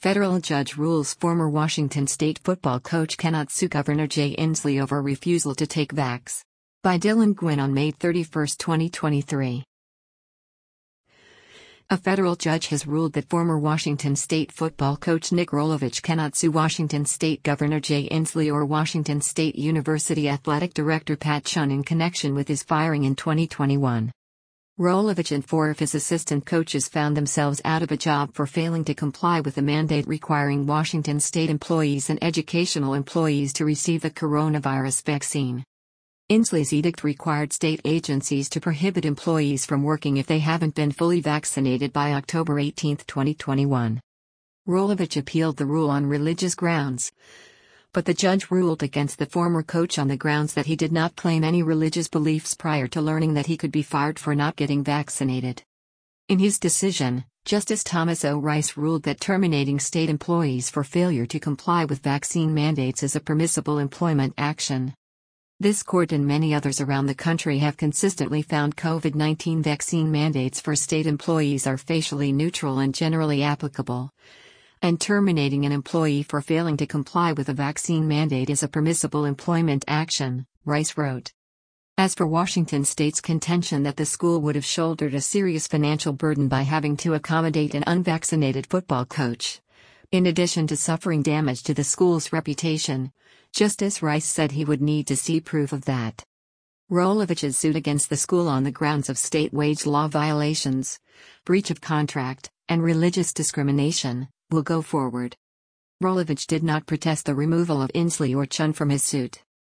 Federal judge rules former Washington State football coach cannot sue Governor Jay Inslee over refusal to take vax. By Dylan Gwynn on May 31, 2023. A federal judge has ruled that former Washington State football coach Nick Rolovich cannot sue Washington State Governor Jay Inslee or Washington State University Athletic Director Pat Chun in connection with his firing in 2021. Rolovich and 4 of his assistant coaches found themselves out of a job for failing to comply with a mandate requiring Washington State employees and educational employees to receive the coronavirus vaccine. Inslee's edict required state agencies to prohibit employees from working if they haven't been fully vaccinated by October 18, 2021. Rolovich appealed the rule on religious grounds, but the judge ruled against the former coach on the grounds that he did not claim any religious beliefs prior to learning that he could be fired for not getting vaccinated. In his decision, Justice Thomas O. Rice ruled that terminating state employees for failure to comply with vaccine mandates is a permissible employment action. This court and many others around the country have consistently found COVID-19 vaccine mandates for state employees are facially neutral and generally applicable, and terminating an employee for failing to comply with a vaccine mandate is a permissible employment action, Rice wrote. As for Washington State's contention that the school would have shouldered a serious financial burden by having to accommodate an unvaccinated football coach, in addition to suffering damage to the school's reputation, Justice Rice said he would need to see proof of that. Rolovich's suit against the school on the grounds of state wage law violations, breach of contract, and religious discrimination will go forward. Rolovich did not protest the removal of Inslee or Chun from his suit.